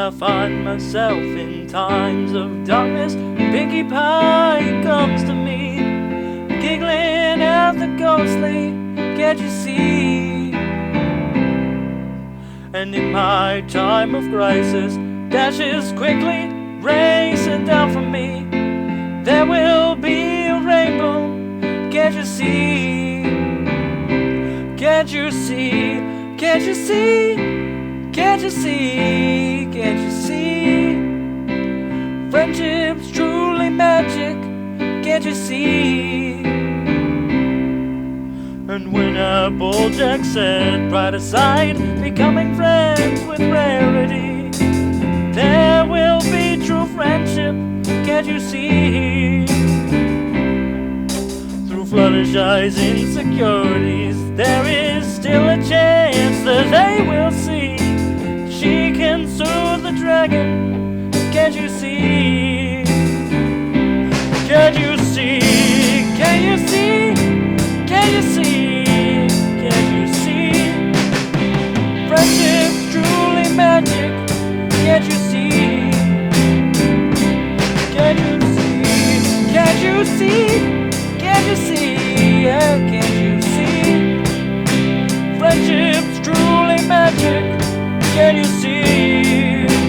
I find myself in times of darkness, Pinkie Pie comes to me, giggling at the ghostly, can't you see? And in my time of crisis, dashes quickly, racing down from me, there will be a rainbow, can't you see? Can't you see? Can't you see? Can't you see? Can't you see? Friendship's truly magic, can't you see? And when Applejack said, pride aside, becoming friends with rarity, there will be true friendship, can't you see? Through Fluttershy's insecurities, there is still a chance that they will see she can soothe the dragon, can't you see? Can't you see? Can you see? Can you see? Can you see? Friendship's truly magic, can't you see? Can you see? Can't you see? Can't you see? Yeah, can't you see? Friendship's truly magic, can you see?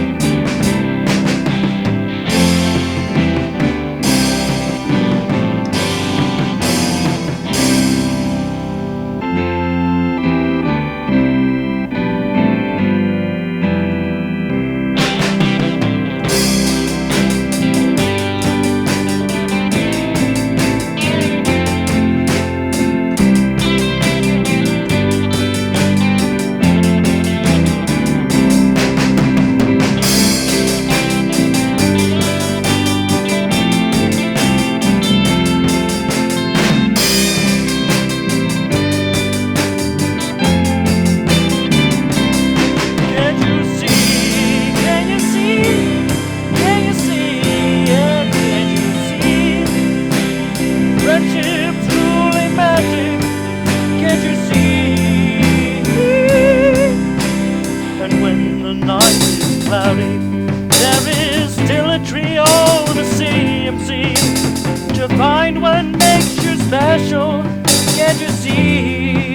Cloudy, there is still a trio to see and see, to find what makes you special, can't you see?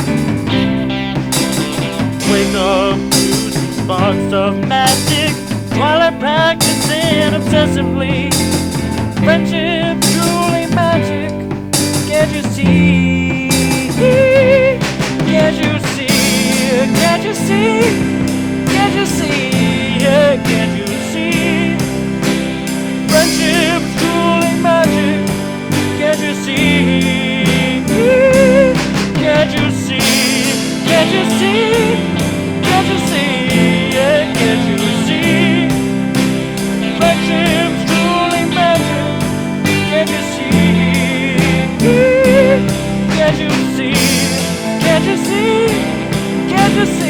Wake up to some sparks of magic, while I'm practicing obsessively. Friendship truly magic, can't you see? Can't you see? Can't you see? Can't you see? Yeah, can't you see? Friendship's truly magic, can't you see? Can't you see? Can't you see? Can't you see? Yeah, can't you see? Friendship's truly magic, can't you see? Can't you see? Can't you see? Can't you see?